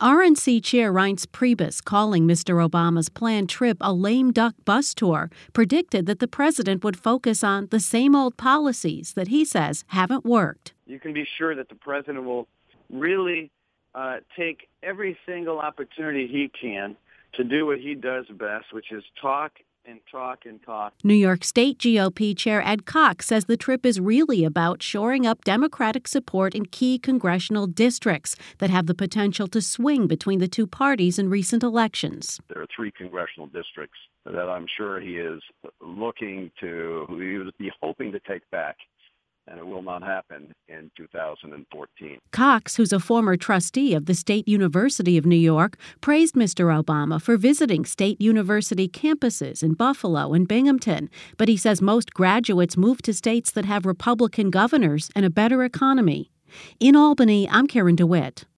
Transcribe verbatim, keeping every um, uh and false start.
R N C Chair Reince Priebus, calling Mister Obama's planned trip a lame duck bus tour, predicted that the president would focus on the same old policies that he says haven't worked. You can be sure that the president will really uh, take every single opportunity he can to do what he does best, which is talk and talk and talk. New York State G O P Chair Ed Cox says the trip is really about shoring up Democratic support in key congressional districts that have the potential to swing between the two parties in recent elections. There are three congressional districts that I'm sure he is looking to, he would be hoping to take back, and it will not happen in two thousand fourteen. Cox, who's a former trustee of the State University of New York, praised Mister Obama for visiting state university campuses in Buffalo and Binghamton, but he says most graduates move to states that have Republican governors and a better economy. In Albany, I'm Karen DeWitt.